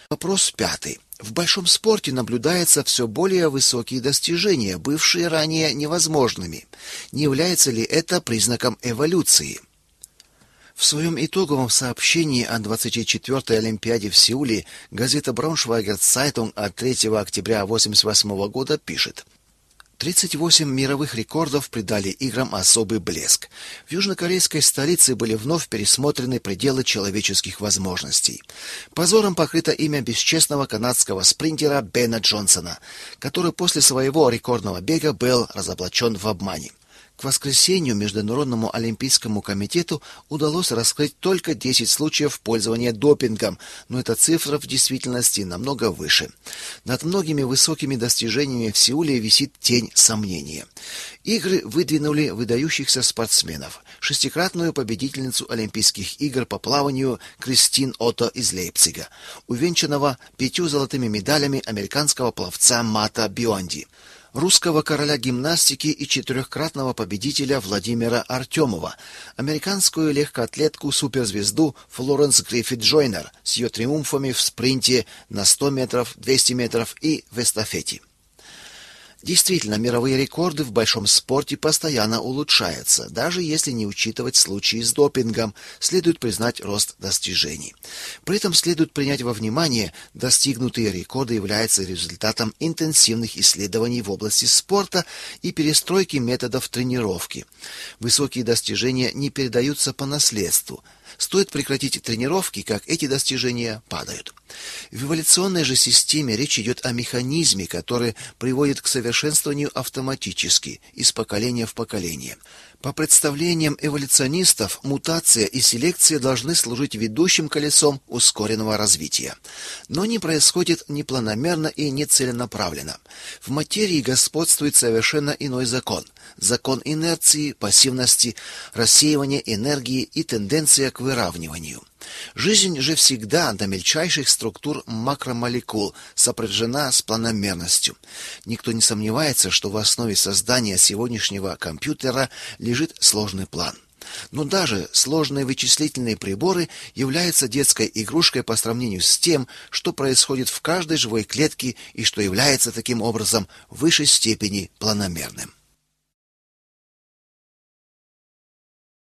Вопрос пятый. В большом спорте наблюдаются все более высокие достижения, бывшие ранее невозможными. Не является ли это признаком эволюции? В своем итоговом сообщении о 24-й Олимпиаде в Сеуле газета Braunschweiger Zeitung от 3 октября 1988 года пишет: 38 мировых рекордов придали играм особый блеск. В южнокорейской столице были вновь пересмотрены пределы человеческих возможностей. Позором покрыто имя бесчестного канадского спринтера Бена Джонсона, который после своего рекордного бега был разоблачен в обмане. К воскресенью Международному олимпийскому комитету удалось раскрыть только 10 случаев пользования допингом, но эта цифра в действительности намного выше. Над многими высокими достижениями в Сеуле висит тень сомнения. Игры выдвинули выдающихся спортсменов. Шестикратную победительницу Олимпийских игр по плаванию Кристин Отто из Лейпцига, увенчанного 5 золотыми медалями американского пловца Матта Бионди, русского короля гимнастики и 4-кратного победителя Владимира Артемова, американскую легкоатлетку-суперзвезду Флоренс Гриффит-Джойнер с ее триумфами в спринте на 100 метров, 200 метров и в эстафете. Действительно, мировые рекорды в большом спорте постоянно улучшаются, даже если не учитывать случаи с допингом, следует признать рост достижений. При этом следует принять во внимание, достигнутые рекорды являются результатом интенсивных исследований в области спорта и перестройки методов тренировки. Высокие достижения не передаются по наследству. Стоит прекратить тренировки, как эти достижения падают. В эволюционной же системе речь идет о механизме, который приводит к совершенствованию автоматически, из поколения в поколение. По представлениям эволюционистов, мутация и селекция должны служить ведущим колесом ускоренного развития. Но не происходит ни планомерно и не целенаправленно. В материи господствует совершенно иной закон. Закон инерции, пассивности, рассеивания энергии и тенденция к выравниванию. Жизнь же всегда до мельчайших структур макромолекул сопряжена с планомерностью. Никто не сомневается, что в основе создания сегодняшнего компьютера лежит сложный план. Но даже сложные вычислительные приборы являются детской игрушкой по сравнению с тем, что происходит в каждой живой клетке и что является таким образом в высшей степени планомерным.